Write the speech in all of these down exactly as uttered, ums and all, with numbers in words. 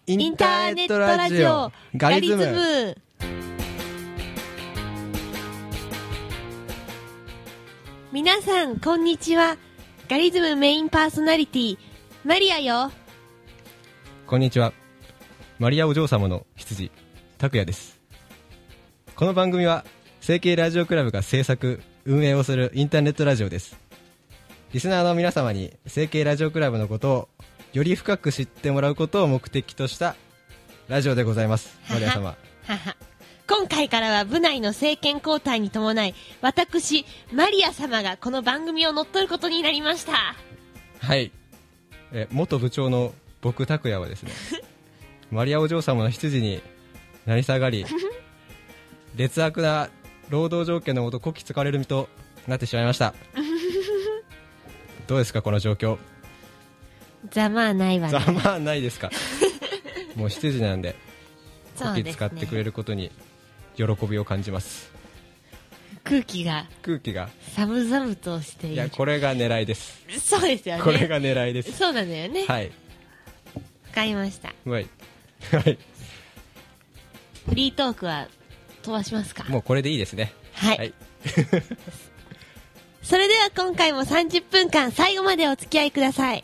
インターネットラジオガリズム。 皆さんこんにちは。ガリズムメインパーソナリティマリアよ。 こんにちは。マリアお嬢様の羊拓也です。この番組は成形ラジオクラブが制作運営をするインターネットラジオです。リスナーの皆様に成形ラジオクラブのことをより深く知ってもらうことを目的としたラジオでございます。マリア様。 はは今回からは部内の政権交代に伴い、私マリア様がこの番組を乗っ取ることになりました。 はい。え元部長の僕拓也はですねマリアお嬢様の羊に成り下がり劣悪な労働条件のもとこき使われる身となってしまいましたどうですかこの状況。 ざまあないわね。 ざまあないですかもう羊なんでこき使ってくれることに喜びを感じます。 空気が空気が寒々としている。 いやこれが狙いです。 そうですよね。 これが狙いです。 そうなんだよね。 はい。 わかりました。 はいはいフリートークは飛ばしますか。 もうこれでいいですね。 はい、 はいそれでは今回もさんじゅっぷんかん最後までお付き合いください。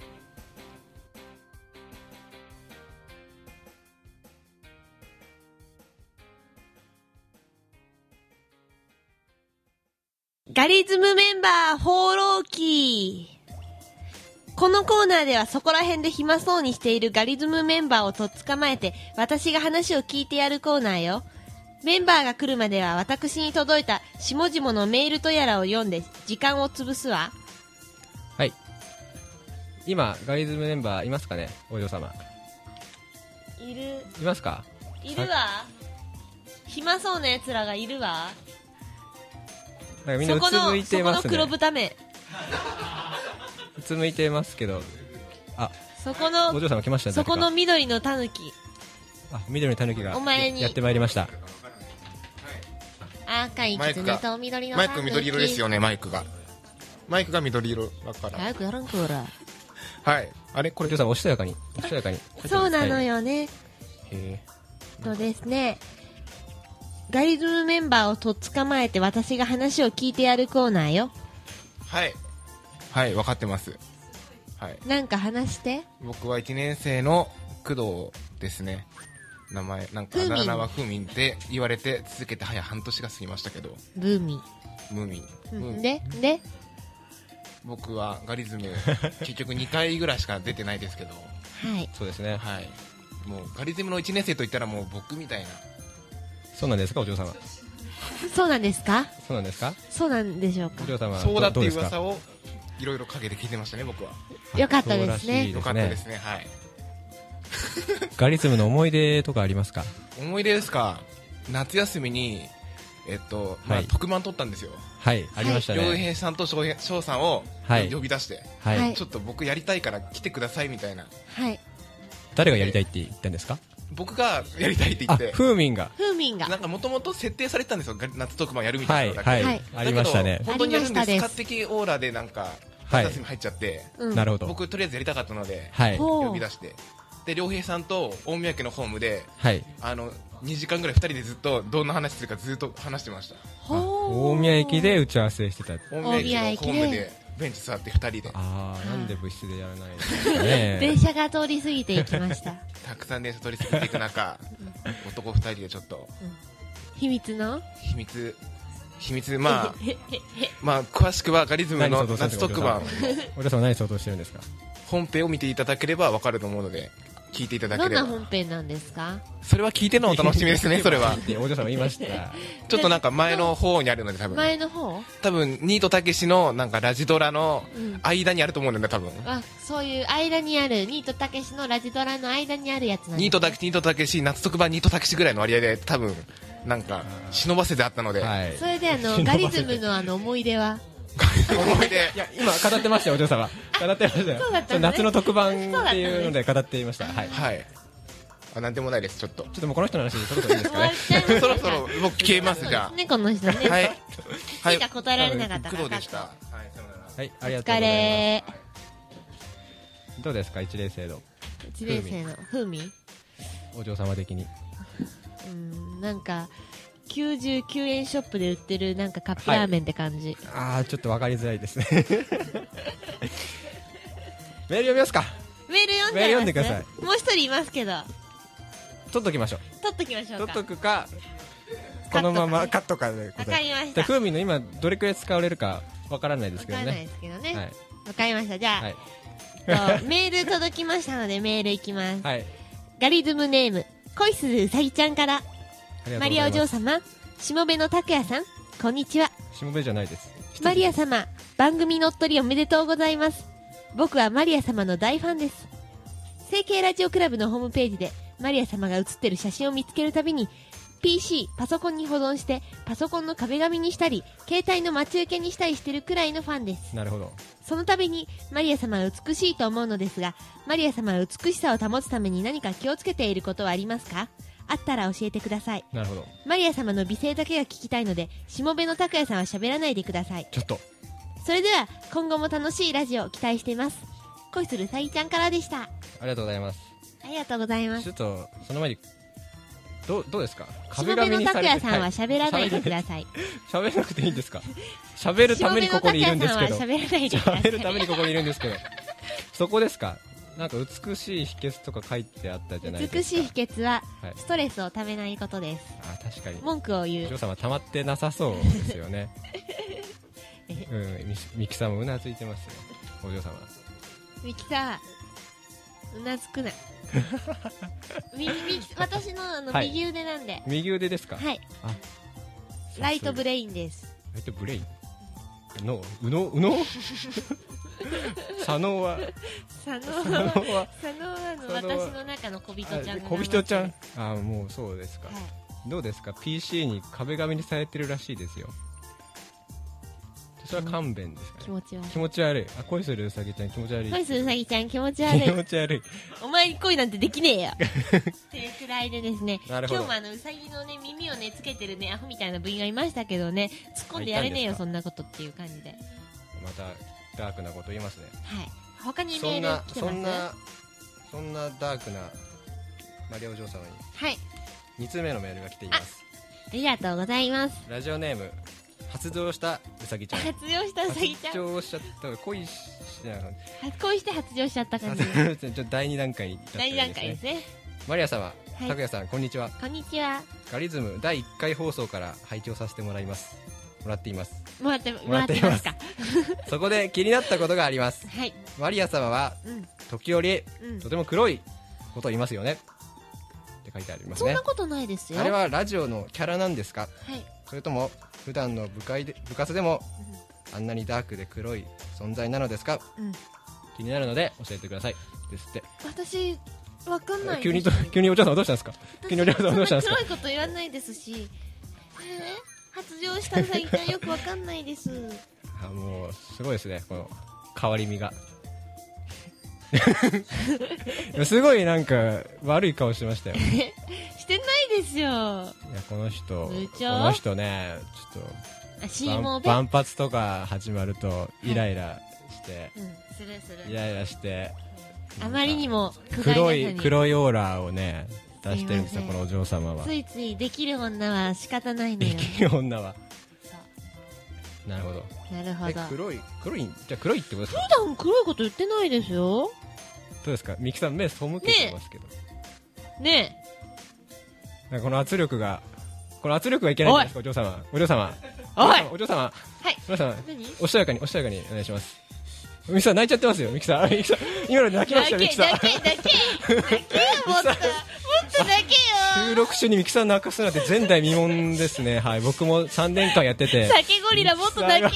ガリズムメンバー放浪記。このコーナーではそこら辺で暇そうにしているガリズムメンバーをとっ捕まえて私が話を聞いてやるコーナーよ。メンバーが来るまでは私に届いた下々のメールとやらを読んで時間を潰すわ。 はい。今ガリズムメンバーいますかねお嬢様。 いるいますか。 いるわ。暇そうなやつらがいるわ。 なんかみんなうつむいてますね。 そこの黒豚目うつむいてますけど、あ、 そこのお嬢様来ましたね。 そこの緑のタヌキ。 あ、緑のタヌキがお前にやってまいりました。 赤いキツネと緑のマタヌキ。 イク緑色ですよね。マイクがマイクが緑色だから。 早くやらんこら。 はい。あれこれお嬢様おしとやかにおしとやかに。 そうなのよね。 へとですね、ガリズムメンバーをとっ捕まえて私が話を聞いてやるコーナーよ。 はいはい分かってます。はい。 なんか話して。 僕はいちねん生の工藤ですね。名前なんかあだ名はふみんって言われて続けて早半年が過ぎましたけど。 ブーミムーミン、 うムーミンんでで僕はガリズム結局にかいぐらいしか出てないですけどはいそうですね。 はい。もうガリズムのいちねん生といったらもう僕みたいな。 そうなんですかお嬢様。 そうなんですか。 そうなんですかそうなんでしょうか。 お嬢様。 そうだっていうどうですか。 噂をいろいろ陰で聞いてましたね僕は。 よかったですね。 よかったですね。はい。 ガリズムの思い出とかありますか。 思い出ですか。夏休みにえっと、まあはい特番撮ったんですよ。 はいありました良ね。 平さんと翔平翔さんをはい呼び出して、 はい、 はいちょっと僕やりたいから来てくださいみたいな。 はい。 誰がやりたいって言ったんですか。 僕がやりたいって言あ、 ってフーミンが。 フーミンがなんかもともと設定されてたんですよ。夏特番やるみたはいいなのだけ、 はい、 はいありましたねだけど。本当にやるんですありましたです使的オーラでなんかはい夏休み入っちゃって、 うん、 なるほど。 僕とりあえずやりたかったので、 はいほう呼び出してで良平さんと大宮家のホームではい。 あのにじかんぐらいふたりでずっとどんな話するかずっと話してました。 ほう大宮駅で打ち合わせしてた。 大宮駅のホームでベンチ座ってふたりでああ、なんで部室でやらないんですかね。 電車が通り過ぎていきましたたくさん電車取り過ぎていく中男ふたりでちょっと秘密の秘密秘密まあまあ詳しくはガリズムの夏特番お嬢様何相当してるんですか。 本編を見ていただければ分かると思うので聞いていただければ。 どんな本編なんですか。 それは聞いてのお楽しみですね。それはお嬢様言いました。 ちょっとなんか前の方にあるので多分前の方。 多分ニートたけしのなんかラジドラのうん間にあると思うんだよね多分。 あ、そういう間にあるニートたけしのラジドラの間にあるやつなんです、ね、 ニートたけしニートたけし夏特番ニートたけしぐらいの割合で多分なんか忍ばせてあったので、 はい。 それであのガリズムのあの思い出は思い出いや今語ってましたよお嬢様。語ってましたよ。 そうだったのね夏の特番っていうので語っていました。はい。 はいあなんでもないですちょっとちょっともうこの人の話そろそろいいですかね。 終わっちゃいましたそろそろ僕消えますじゃあねこの人ね、 はいはいしか答えられなかったから工藤でした。はいさよなら。 はい、ありがおとうございま疲れす。どうですか一年生のいちねん生のふうみんお嬢様的に。 うんなんかきゅうじゅうきゅうえんショップで売ってるなんかカップラーメンって感じ、 はい、ああちょっと分かりづらいですねメール読みますか。 メール読んじゃいます。 メール読んでください。 もう一人いますけど取っときましょう。 取っときましょうか。 取っとくかこのままカットかでわかりました。 風味の今どれくらい使われるかわからないですけどね。 わからないですけどね。 はい、 わかりました。じゃあ、 はいとメール届きましたのでメールいきます。 はい、 ガリズムネーム恋するうさぎちゃんから。マリアお嬢さん。 様、しもべの拓也さん、こんにちは。 しもべじゃないです。 マリア様、番組乗っ取りおめでとうございます。僕はマリア様の大ファンです。成形ラジオクラブのホームページでマリア様が写ってる写真を見つけるたびに ピーシー、パソコンに保存してパソコンの壁紙にしたり携帯の待ち受けにしたりしてるくらいのファンです。 なるほど。 その度にマリア様は美しいと思うのですが、マリア様は美しさを保つために何か気をつけていることはありますか？あったら教えてください。 なるほど。 マリア様の美声だけが聞きたいので、しもべの拓也さんは喋らないでください。 ちょっと。 それでは今後も楽しいラジオを期待しています。恋するうさぎちゃんからでした。 ありがとうございます。 ありがとうございます。 ちょっとその前にどうどうですか。 しもべの拓也さんは喋らないでください。 喋らなくていいんですか。喋るためにここにいるんですけど。 喋らないでください。 喋るためにここにいるんですけど。そこですか。なんか美しい秘訣とか書いてあったじゃないですか。 美しい秘訣は、 はい、 ストレスをためないことです。 あ、確かに。 文句を言う。 お嬢様溜まってなさそうですよね。うん、ミ, ミキさんもうなずいてますよ。お嬢様。 ミキさん、うなずくな。右右私のあの、はい、右腕なんで。 右腕ですか。 はい。あ、ライトブレインです。 ライトブレイン。の、うの、うの。佐野は佐野は佐野はの私の中の小人ちゃん。 小人ちゃん。あ、もうそうですか、はい、どうですか。 ピーシー に壁紙にされてるらしいですよ。それは勘弁ですかね。 気持ち悪い。 気持ち悪い。あ、恋するうさぎちゃん気持ち悪い。 恋するうさぎちゃん気持ち悪い。 気持ち悪い。 お前に恋なんてできねえよっていうくらいでですね、 なるほど。 今日もあのうさぎのね耳をねつけてるねアホみたいな部員がいましたけどね、突っ込んでやれねえよそんなことっていう感じで。 またダークなこと言いますね。 はい。他にメール来てます？ そんなそんなダークなマリアお嬢様に、 はい、 に通目のメールが来ています。 あ, ありがとうございます。 ラジオネーム発情したうさぎちゃん。 発情したうさぎちゃん。 発情しちゃった恋し恋して発情しちゃった感じ。 ちょっとだいに段階に、ね、 だいに段階ですね。 マリア様、 はい、 拓也さんこんにちは。 こんにちは。 ガリズムだいいっかい放送から拝聴させてもらいますもらっていますもらってもらっていますか。 そこで気になったことがあります。 はい。 マリア様は、うん、時折、うん、とても黒いことを言いますよねって書いてありますね。 そんなことないですよ。 あれはラジオのキャラなんですか。 はい。 それとも普段の部会で部活でも、うん、あんなにダークで黒い存在なのですか、うん、気になるので教えてくださいですって。 私わかんないです。 急に急にお嬢さんどうしたんですか。急にお嬢さんどうしたんですか。 黒いこと言わないですし、えー発情したうさぎちゃんよくわかんないです。 あ、もうすごいですねこの変わり身がすごいなんか悪い顔してましたよ。 してないですよ。いやこの人この人ねちょっと万発とか始まるとイライラして、はい、うん、するするイライラして、 うん、あまりにも黒い黒いオーラをね出してるんですよこのお嬢様は。 ついついできる女は仕方ないのよ。 できる女は。なるほど。 なるほど。 黒い黒いじゃ黒いってことですか。 普段黒いこと言ってないですよ。 どうですかミキさん目背けてますけど。 ねえ。 ねこの圧力がこの圧力がいけないんですかお嬢様。お嬢様。 おい。 お嬢様。 はい。 お嬢様。おしとやかにおしとやかにお願いします。ミキさん泣いちゃってますよミキさん。ミキさん今ので泣きましたよミキさん。 だけだけだけだけよもっともっとだけよ。 収録中にミキさん泣かすなんて前代未聞ですね。はい、僕もさんねんかんやってて。 酒ゴリラもっとだけよ。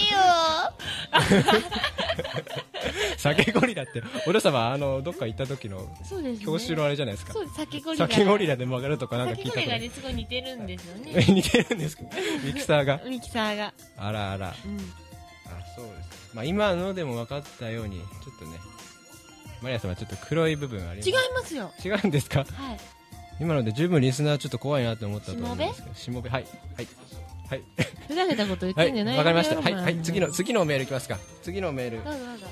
酒ゴリラってお嬢様あのどっか行った時の教習のあれじゃないですか。 そう酒ゴリラ。 酒ゴリラで曲がるとかなんか聞いたこと。 酒ゴリラにすごい似てるんですよね。 似てるんですかミキサーが。 ミキサーが。 あらあら。うん、あそうです。まあ今のでも分かったようにちょっとねマリア様ちょっと黒い部分あります。 違いますよ。 違うんですか。 はい。 今ので十分リスナーちょっと怖いなと思ったと思うんですけど。しもべはいはいはい。 ふざけたこと言ってんじゃない。 わかりました。はいはい次の次のメールいきますか。次のメール。 どうぞどうぞ。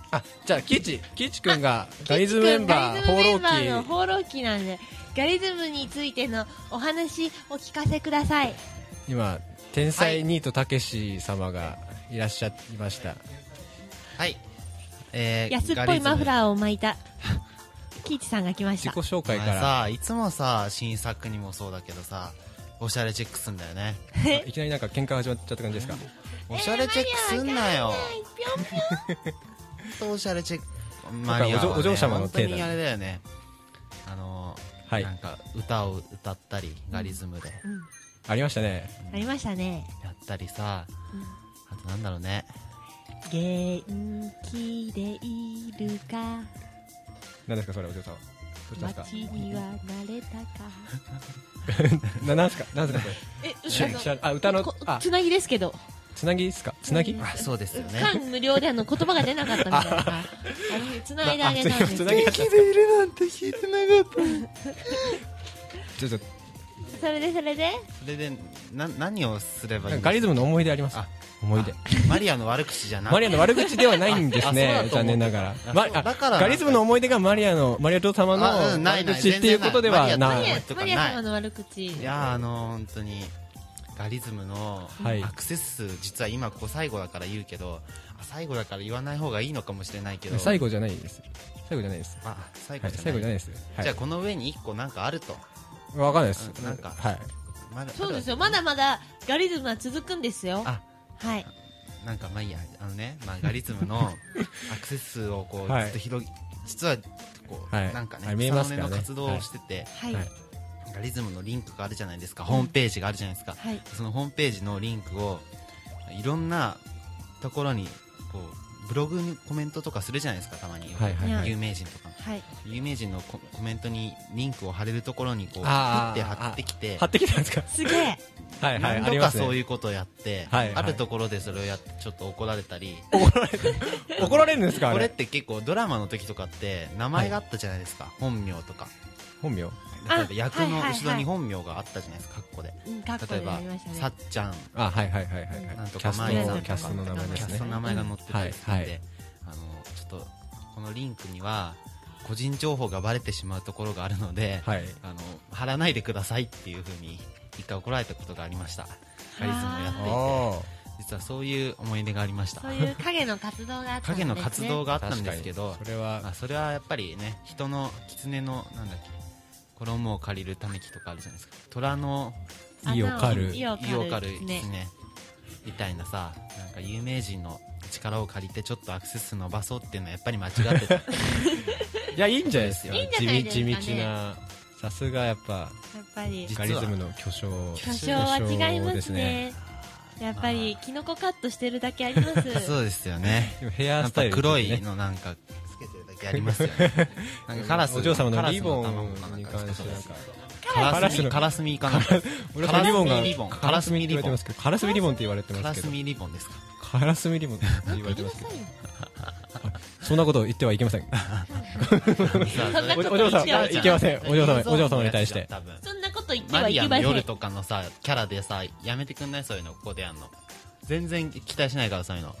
あ、じゃあ、キイチ、キイチくんがガリズムメンバー、放浪ガリズムメンバーの記。 放浪記なんで、ガリズムについてのお話お聞かせください。 今、天才ニートたけし様がいらっしゃいました。 はい、えー、 安っぽいマフラーを巻いたキイチさんが来まし自た。 己紹介かお前ら、 さ、いつもさ、新作にもそうだけどさ、おしゃれチェックすんだよね。 いきなりなんか喧嘩始まっちゃった感じですか？ おしゃれチェックすんなよ。 ぴょんぴょんほんとおしゃれチェック。 なんかお嬢お嬢様の手だ本当にあれだよね。あのー、 はいなんか歌を歌ったり、ガリズムでうんありましたね。 ありましたね。 やったりさ、 うんあとなんだろうね。 元気でいるか、 何ですかそれ、お嬢さん。どうしたんです街には慣れたか。 かな、なんすかなんすかそれ。 え、 しゃしゃあ、歌のこ、 あ、 つなぎですけど、 つなぎですか？つなぎ？ あ、そうですよね。 間無料であの言葉が出なかったみたいなから、あのつないであげたんです。 つなぎだったんですか？ いるなんて聞いてなかった。 ちょっと、 それでそれで、 それで、な、何をすればいいんですか？ ガリズムの思い出あります。 あ思い出。 マリアの悪口じゃなくて。 マリアの悪口ではないんですあそうだね。 と思う残念ながら。 あまあそうだからガリズムの思い出がマリアの、マリア嬢様のあうんないない悪口っていうことでは全然なないい。 マリアとかマリア様の悪口。 いやーあのー、本当にガリズムのはいアクセス数、実は今ここ最後だから言うけど、あ最後だから言わない方がいいのかもしれないけど、 最後じゃないです。最後じゃないです。 あ最はい、 後じゃない、 最後じゃないです。はい。 じゃあこの上にいっこなんかあると、 わかんないです。 うんなんかはい。 まだそうですよ、まだまだガリズムは続くんですよ。 あはい。 なんかまあいいや、あのね、まあ、ガリズムのアクセス数をこう、 はいずっと広げ、実はこう、 はいなんかねはい見えますからね草の根の活動をしてて、 はい。 ははいい。 ガリズムのリンクがあるじゃないですか、ホームページがあるじゃないですか、 はい。 そのホームページのリンクをいろんなところにこうブログにコメントとかするじゃないですか、たまに、 はいはい有名人とかはい。 有名人のココメントにリンクを貼れるところにこうあーピッて貼ってきて、 貼ってきたんですか？ すげえ。 はいはい、 何度かありますね。 そういうことをやって、 はいはいあるところでそれをやってちょっと怒られたり、 怒られるんですかあれ。 これって結構ドラマの時とかって名前があったじゃないですか、本名とか、 本名？ 例えば役のはいはいはい後ろに本名があったじゃないですか、カッコで、 うん、かっこで例えばやりましたね。 さっちゃん、 あ、はいはいはいはいはい。 なんとキャストかマイさんの、 とかキャストの名前ですねキャスト。の名前が載ってたりするんで、 はいはいあのちょっとこのリンクには個人情報がバレてしまうところがあるので、 はい。 あの貼らないでくださいっていう風に一回怒られたことがありました。ガリズムをやっていて、 あ実はそういう思い出がありましたそう。いう影の活動があったんですね。 影の活動がああ、 ったん確かに。 ですけど、 それはまあ、それはやっぱりね、人の狐のなんだっけ、衣を借りるためきとかあるじゃないですか、虎の意を狩る。 意を意を狩る狐狐みたいなさ、なんか有名人の力を借りてちょっとアクセス伸ばそうっていうのはやっぱり間違ってた。 いや、いいんじゃないですか。 いいんじゃないですかね地道地道な、さすがやっぱ、 やっぱり実はガリズムの巨匠。 巨匠は違いまですね。やっぱりキノコカットしてるだけあります。 そうですよね。 でもヘアやっぱスタイル、 黒いのなんかつけてるだけありますよね。なんかカラスお嬢様カラスのリボ卵かなんンにかつけてる関してなんか、 カラスミカカラスミかな。 俺はリボンが、 リボンカラスミって言われてますけど、カラスミリボンって言われてカますけど、 ラスミリボンですか。 カラスミリボンって言われてますけど、そんなこと言ってはいけません。 そんなことおお嬢様、 言ってはいいけません。お嬢様、お嬢様に対して。 多分そんなこと言ってマはいけません。 リアの夜とかのさ、キャラでさ、やめてくんない？そういうの、ここでやんの。全然期待しないから、そういうの。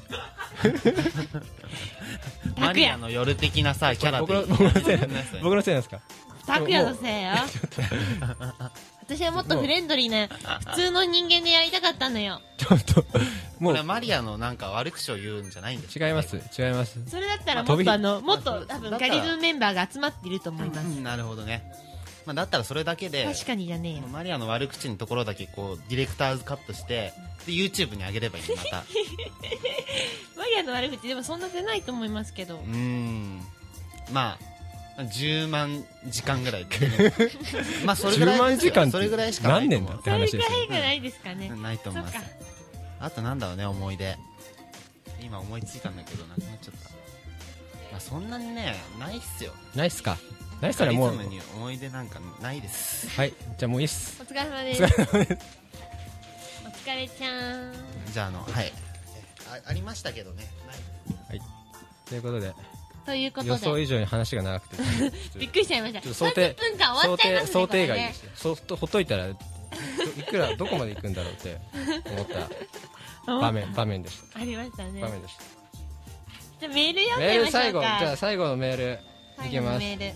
マリアの夜的なさ、キャラで。 僕の僕のせいやめてくんないそういうの僕のせいなんですか？ 拓也のせいよ。私はもっとフレンドリーな普通の人間でやりたかったのよ。 ちょっと、もうこれ、マリアのなんか悪口を言うんじゃないんですか？ 違います、違います。 それだったらも飛びっとあの、もっと多分だったらガリズムメンバーが集まっていると思います。 うんなるほどね。まあ、だったらそれだけで、 確かにじゃねえよ。 マリアの悪口のところだけこうディレクターズカットしてで YouTube に上げればいいのまた。 マリアの悪口でもそんな出ないと思いますけどう。ーんまあじゅうまんじかんぐらいまあそれぐらいじゅうまんですよ時間ってそれぐらいしかないと思う何年だってそれ話ですよぐらい。がないですかね。 ないと思いますそっかあとなんだろうね思い出今思いついたんだけどなくなっちゃったまあそんなにねないっすよないっすか？ないっすかガらもう、 リズムに思い出なんかないですはい、じゃあもういいっす。 お疲れ様です。 お疲れ様です。 お疲れちゃん。 じゃああのはいあありましたけどねないということで、 ということ予想で、 以上に話が長くて、 びっくりしちゃいました。 ちょっと想定さんじゅっぷんかん終わっちゃいますね。 想定これね外でした。そうとほっといたら、どいくらどこまで行くんだろうって思った場面場面でしありましたた。 ね場。面でしじゃあメール読んメーでみましょうか。 ル最後、じゃあ最後のメールいきます。 メール。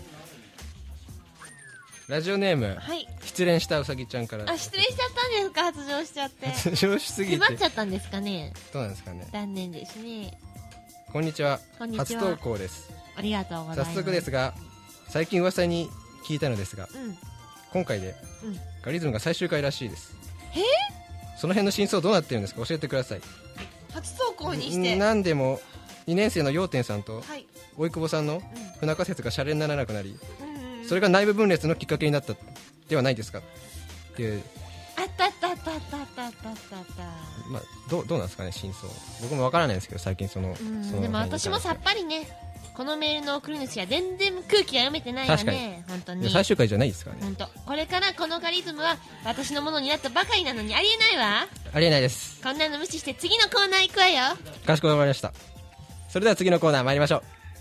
ラジオネーム、 はい。 失恋したうさぎちゃんから。 あ、失礼しちゃったんですか、発情しちゃって。 発情しすぎて。 迫っちゃったんですかね。 どうなんですかね。 残念ですね。 こんにちは。 こんにちは。 初投稿です。 ありがとうございます。 早速ですが、最近噂に聞いたのですが、 うん、 今回で、うん、ガリズムが最終回らしいです。 えー、 その辺の真相どうなってるんですか、教えてください。 初投稿にしてなんでもにねん生の陽天さんと、はい、大久保さんの不仲説がシャレにならなくなり、うん、それが内部分裂のきっかけになったではないですかっていう。 あったあったあったあったあったあったあった。 まあ、どうどうなんですかね、真相。僕もわからないんですけど、最近その、 うん、 そのでも私もさっぱりね、このメールの送り主は全然空気が読めてないわね。本当に最終回じゃないですからね。 本当、これからこのガリズムは私のものになったばかりなのにありえないわ。 ありえないです。 こんなの無視して次のコーナー行くわよ。 かしこまりました。それでは次のコーナー参りましょう。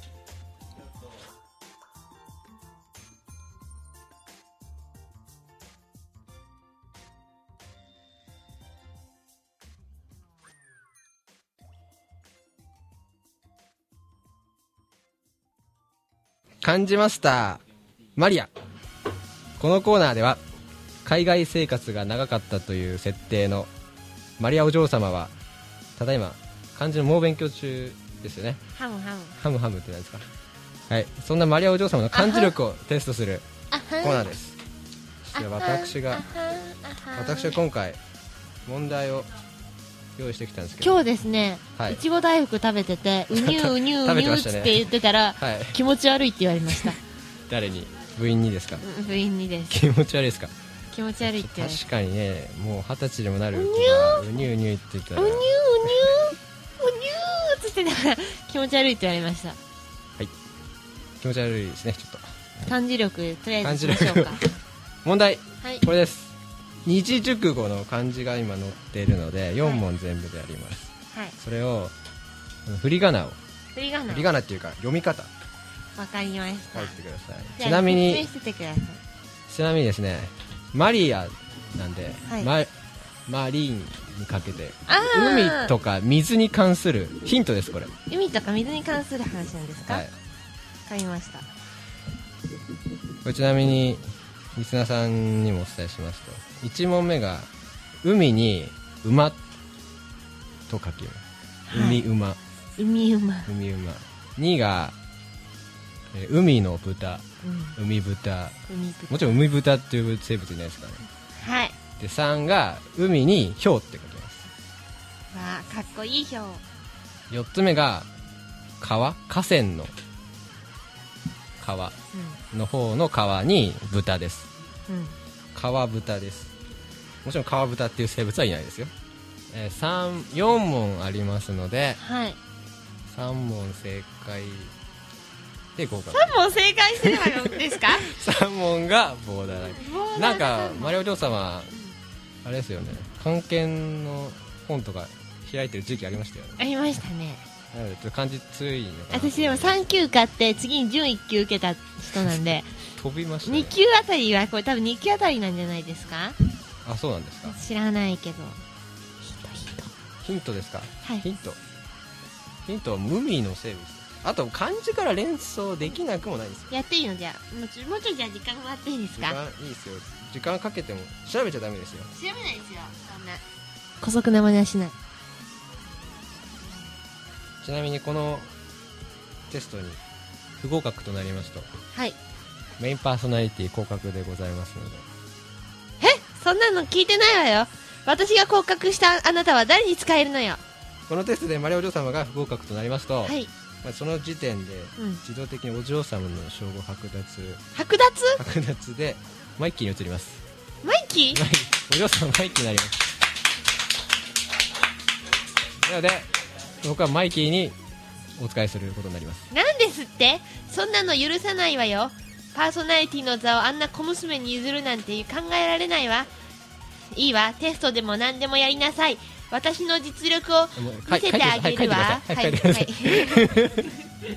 漢字マスターマリア。このコーナーでは海外生活が長かったという設定のマリアお嬢様はただいま漢字の猛勉強中ですよね。 ハムハムハムハムって何ですか。はい、そんなマリアお嬢様の漢字力をテストするコーナーです。そして私が私は今回問題を用意してきたんですけど、 今日ですね、はい、いちご大福食べててうにゅううにゅううにゅうって言ってたら、はい、気持ち悪いって言われました。 誰に？部員にですか？ 部員にです。 気持ち悪いですか？ 気持ち悪いって。 確かにね、もう二十歳でもなるうにゅううにゅうって言ったらうにゅううにゅううにゅうって言ってたら気持ち悪いって言われました。はい、 気持ち悪いですね。ちょっと漢字力とりあえずしましょうか。 問題、 はい、 これです。二字熟語の漢字が今載っているのでよん問全部であります、はい、それを振り仮名を振り仮名振り仮名っていうか読み方わかりました。 書いてください。ちなみにちなみにですね、マリアなんで、はい、マ, マリーンにかけて海とか水に関するヒントです。これ海とか水に関する話なんですか。はい、わかりました。これちなみにリスナーさんにもお伝えしますと、いち問目が海に馬と書きます。海馬、 海馬海馬。にが、えー、海の豚、うん、海豚、 海豚、 もちろん海豚っていう生物いないですからね。 はい。 でさんが海に氷って書きます。 わあ、かっこいい氷。 よっつめが川、河川の川の方の川に豚です、うん、川豚です。もちろん川豚っていう生物はいないですよ。えー、さん、よん問ありますので、 はい、 さん問正解で合格。 さん問正解すればよですか。 さん問がボーダーライン。なんかマリオ嬢様あれですよね、漢検の本とか開いてる時期ありましたよね。 ありましたね。 なのでちょっと漢字強いのかな。 私でもさん級買って次に準いっ級受けた人なんで飛びましたね。 に級あたりはこれ多分に級あたりなんじゃないですか。 あ、そうなんですか。 知らないけど。 ヒントヒントですか。 はい、 ヒントヒントは海の生物。あと漢字から連想できなくもないですよ。 やっていいの。じゃあもうちょもうちょいじゃあ時間もらっていいですか。 時間いいですよ。時間かけても調べちゃダメですよ。 調べないですよ、そんな姑息な真似はしない。 ちなみにこのテストに不合格となりますと、 はい、 メインパーソナリティ降格でございますので。 え、そんなの聞いてないわよ。私が降格したあなたは誰に使えるのよ。 このテストでマリオお嬢様が不合格となりますと、 はい、 まあ、その時点で自動的にお嬢様の称号剥奪剥奪剥奪でマイキーに移ります。 マイキーお嬢様マイキーになります。なので僕はマイキーにお使いすることになります。 なんですって。そんなの許さないわよ。パーソナリティの座をあんな小娘に譲るなんて考えられないわ。いいわ、テストでも何でもやりなさい。私の実力を見せてあげるわ。はいはいはい。待って、これ分かんない。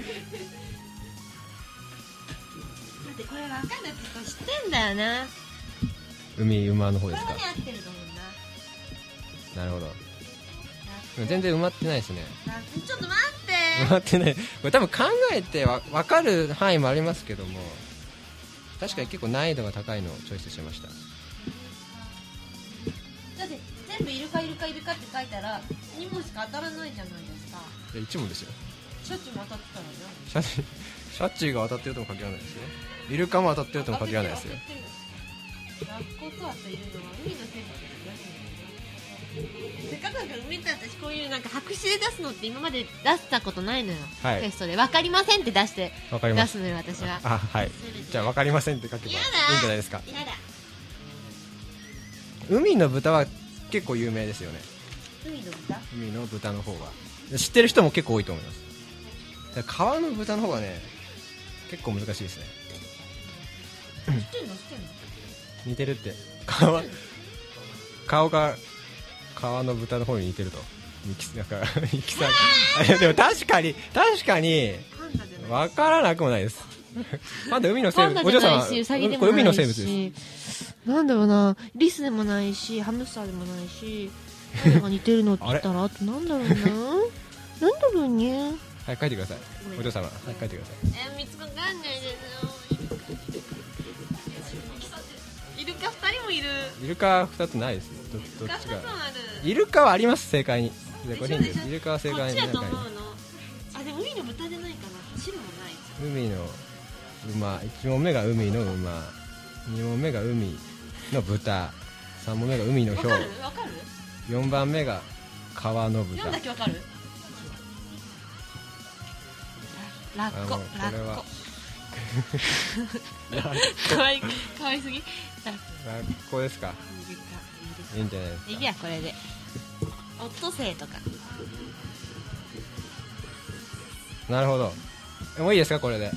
知ってんだよな。 海馬の方ですか。 これはね、合ってると思うな。 なるほど。全然埋まってないですね。 ちょっと待って。 埋まってない。これ多分考えてわ分かる範囲もありますけども、確かに結構難易度が高いのをチョイスしました。 だって全部イルカイルカイルカって書いたらに問しか当たらないじゃないですか。 いやいち問ですよ。 シャチも当たってたらね。 シャチシャチが当たってるとも限らないですよ。イルカも当たってるとも限らないですよ。 ラッコとあといるのは海の生物せっかくなんか海って私こういうなんか白紙で出すのって今まで出したことないのよ、 はい、 テストで分かりませんって出してわかります出すのよ私は。 あ、はい。じゃあ分かりませんって書けばいいんじゃないですか。 やだ海の豚は結構有名ですよね。 海の豚海の豚の方が知ってる人も結構多いと思います。だから川の豚の方がね結構難しいですね。 知ってんの知ってんの似てるって川顔が川の豚の方に似てるとミキなんかミキさんでも確かに確かに分からなくもないです。パンダ海の生物、お嬢さんはこれ海の生物です。 なんだろうな、リスでもないしハムスターでもないし、何が似てるのって言ったらあとなんだろうななんだろうね。 はい、書いてください。お嬢様、はい、書いてください。 え、見つかんないですよ。イルカふたりもいる。 イルカふたつないです。ど, どっちがイイルカはあります。正解にこれヒントです。イルカは正解にこっちだと思うの。あ、でも海の豚じゃないかな。汁もない。 海の馬、いち問目が海の馬、に問目が海の豚、さん問目が海のヒョウ、 わかるわかる。 よんばんめが川の豚。 よんだけわかる。ラッコ、ラッコ。かわいかわいすぎ。 ラッコですか。いいんじゃないですか。 いいや、これでオットセイとか。 なるほど。もういいですかこれで。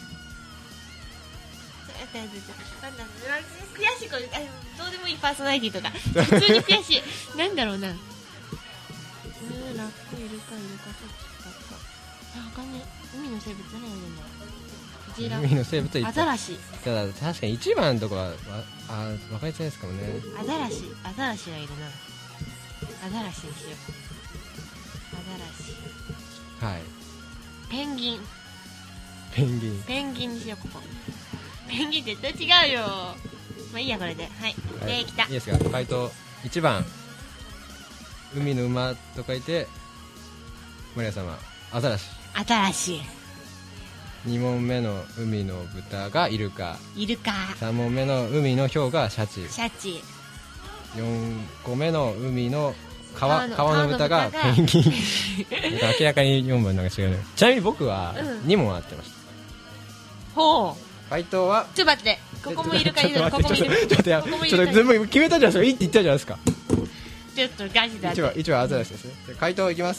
悔しい、これどうでもいいパーソナリティとか普通に悔しい。なんだろうな、うー、ラッコ、イルカ、イルカ、シャチ、ラッコ。あ、わかんねえ。海の生物何がいるんだろう。クジラ、 海の生物はいっぱい。 アザラシ。 ただ確かにいちばんのとこはわあ分かりづらいですかもね。 アザラシ、アザラシがいるな。アザラシにしよう。アザラシ。 はい。 ペンギン。 ペンギン。 ペンギンにしよう。ここペンギン絶対違うよ。まあいいや、これで。はい、 はい、 できた。 いいですか。回答いちばん海の馬と書いてマリア様アザラシ。 アザラシ。 に問目の海の豚がイルカ、 イルカ。 さん問目の海のヒョウがシャチ、 シャチ。 よん個目の海の川、 川の川の豚がペンギン明らかによんばんなんか違うね。ちなみに僕はに問合ってました。 ほう。 回答はちょっと待って、ここもいるかいるか、ここもいるか。 ちょっとちょっとちょっと全部決めたじゃないですか。いいって言ったじゃないですか。 ちょっとガチだって。 いちばんいちばんアザラシですね。回答いきます。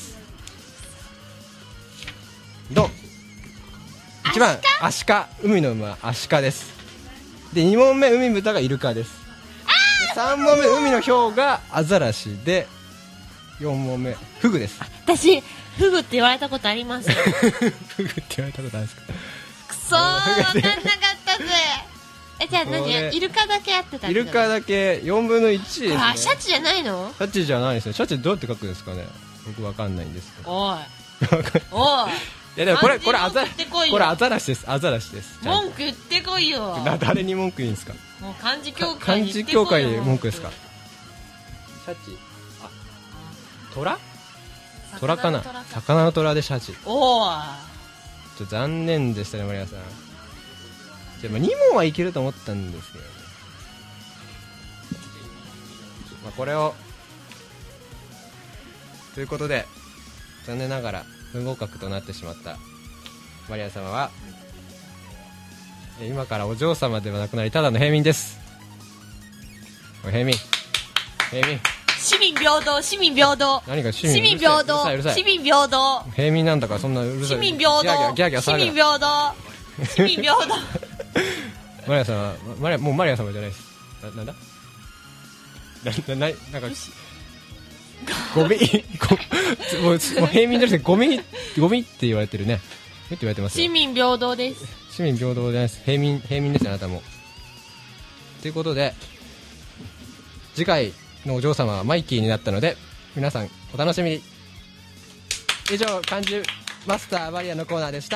ドン。いちばんアシカ、海の馬アシカです。でに問目海豚がイルカです。でさん問目海のヒョウがアザラシで、よん問目フグです。 私フグって言われたことあります。 フグって言われたことあるんですか。 くそー、分かんなかったぜ。え、じゃあ何、イルカだけやってたんイルカだけよんぶんのいちですね。 あ、シャチじゃないの。 シャチじゃないですね。シャチどうやって書くんですかね。僕わかんないんですけど。 おいおい。 いやでもこれこれアザこれアザラシです。アザラシです。 文句言ってこいよ。 な誰に文句言うんですか。 もう漢字協会漢字協会で文句ですか。シャチ、あ、トラトラかな。魚のトラでシャチ。 おー、 ちょっと残念でしたねマリアさん。じゃあに問はいけると思ったんですけどね。まあこれをということで残念ながら不合格となってしまったマリア様は、え今からお嬢様ではなくなりただの平民です。おい平民平民、 市民平等、市民平等、 何か市民、 市民平等、 うるさいうるさい市民平等、 平民なんだからそんなうるさい市民平等、 ギャーギャーギャーギャー騒ぐな市民平等、市民平等。 マリア様、マリアもうマリア様じゃないです。な、なんだな、な、な、なんかゴミごもう、もう平民じゃなくてゴミゴミって言われてるね。って言われてますよ。 市民平等です。 市民平等じゃないです。平民平民ですあなたも。ということで次回のお嬢様はマイキーになったので皆さんお楽しみに。以上漢字マスターマリアのコーナーでした。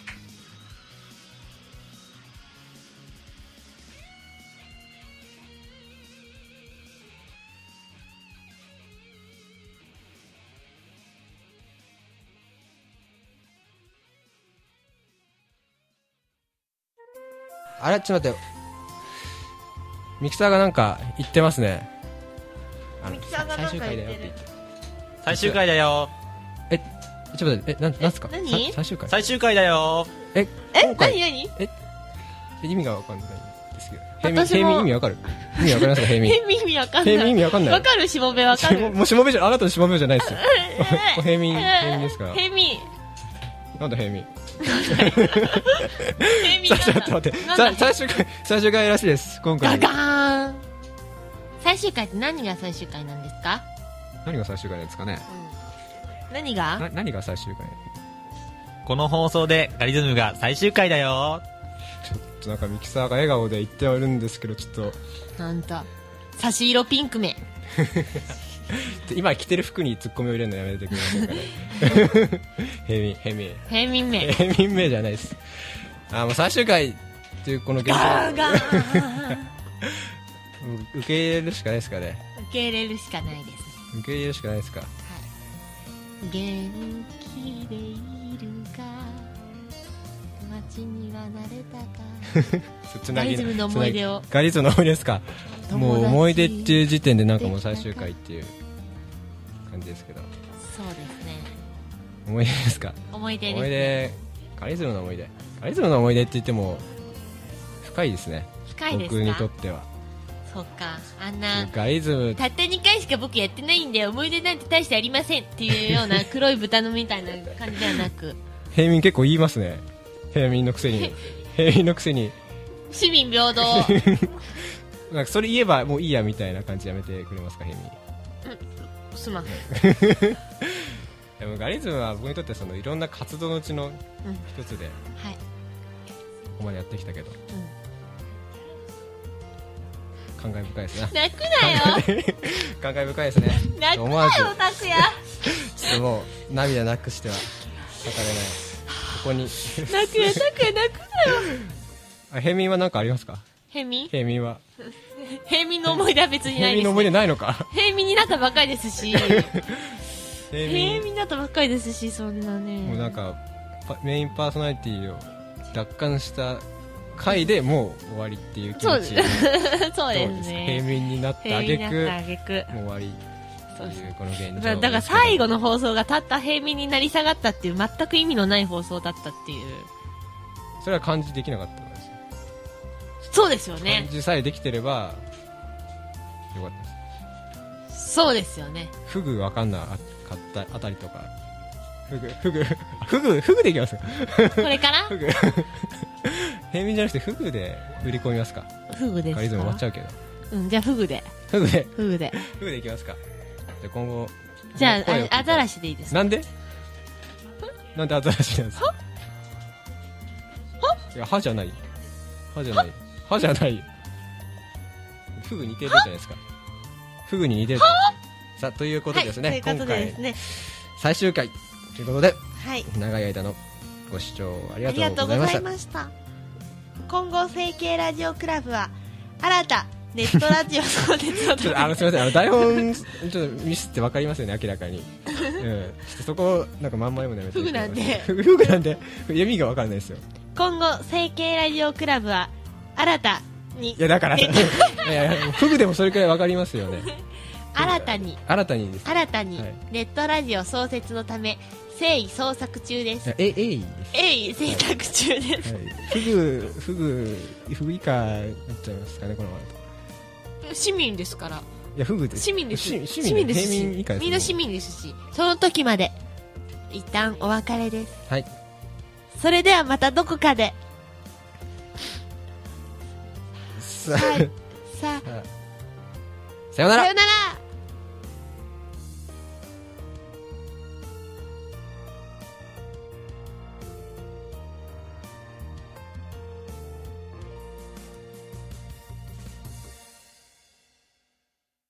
あれちょっと待って、ミキサーがなんか言ってますね。あのミキサーがなんか言ってる最終回だよって言って。 最終回だよ。 え、ちょっと待って、え、なん、なんすか？ え何さ最終回？ 最終回だよ。 え、 え今回何何意味がわかんないんですけど。 私も平民意味わかる？意味わかりますか？平民。 平民意味わかんない。 平民意味わかんない。 わかるしもべわかる。 もうしもべじゃ、あなたのしもべじゃないですよ。平民、平民ですから。 平民。 なんだ平民。 平民さあ、ちょっと待って。 なんださ最終回、最終回らしいです。今回。 ガガーン。最終回って何が最終回なんですか？ 何が最終回なんですかね。 何が？ な、何が最終回？ この放送でガリズムが最終回だよ。 ちょっとなんかミキサーが笑顔で言ってはいるんですけど、ちょっと。 なんと。差し色ピンクめ。 今着てる服にツッコミを入れるのやめてくださいからね。平民、平民。 平民め。 平民名じゃないです。あ、もう最終回っていうこの現状ガーガー受け入れるしかないですかね。 受け入れるしかないです。 受け入れるしかないですか。 元気でいるか街には慣れたかつなぎガリズムの思い出をつなぎガリズムの思い出ですか。もう友達思い出っていう時点でなんかもう最終回っていう感じですけど。 そうですね。 思い出ですか。 思い出です、ね、 思い出、ガリズムの思い出、ガリズムの思い出って言っても深いですね。 深いですか。 僕にとっては。 そっか、あんなガリズムたったにかいしか僕やってないんで思い出なんて大してありませんっていうような黒い豚のみたいな感じではなく平民結構言いますね。平民のくせに平民のくせに市民平等なんかそれ言えばもういいやみたいな感じやめてくれますか、平民。 うん、すまん。でもガリズムは僕にとってそのいろんな活動のうちの一つで、 うん、はい、 ここまでやってきたけど、 うん感慨深いですね。 泣くなよ感慨深いですね。 泣くなよ思わず拓也ちょっともう涙なくしては語れない。ここに泣くよ拓也泣くなよあ、平民は何かありますか？ 平民平民は平民の思い出は別にないです、ね、 平民の思い出ないのか？ 平民になったばっかりですし平平民民になったばっかりですし、そんなねもうなんかメインパーソナリティを奪還した回でもう終わりっていう気持ち。 そうですね。 平民になった挙句もう終わりそうですこの現状だから最後の放送がたった平民になり下がったっていう全く意味のない放送だったっていう。 それは感じできなかったんですよ。 そうですよね。 感じさえできてればよかったです。 そうですよね。 フグわかんなかったあたりとか、フグフグフグフグでいきますこれからフグ平民じゃなくてフグで売り込みますか。 フグですか。 ガリズム終わっちゃうけど。 うん、じゃあフグでフグでフグでフグでいきますか。じゃあ今後じゃ声を聞いたあアザラシでいいですか。 なんでなんでアザラシなんですか。いや歯じゃない歯じゃない歯じゃないフグ似てるじゃないですか。フグに似てるじゃないですか。さあということでですね、 はい、ということでですね、 今回最終回ということで、 はい、 長い間のご視聴ありありががととうございうございました。 ました。今後成形ラジオクラブは新たネットラジオ創設をちょっとあのすみません、あの台本ちょっとミスって分かりますよね、明らかに。うん、ちょっとそこなんかまんま読むのやめて。 フグなんでフグフグなんで意味が分からないですよ。 今後成形ラジオクラブは新たにいやだからいやいやフグでもそれくらい分かりますよね。 新たに新たにです。 新たにはいネットラジオ創設のため誠意創作中です。 ええいです。 鋭意制作中です。 はい、フグフグフグ以下になっちゃいますかね、このままだと。 市民ですから。 いやフグです。 市民です。 市市民です平民以下です。 みんな市民ですし、その時まで一旦お別れです。 はい。 それではまたどこかで。 さはい。さあ、 さようならさよなら。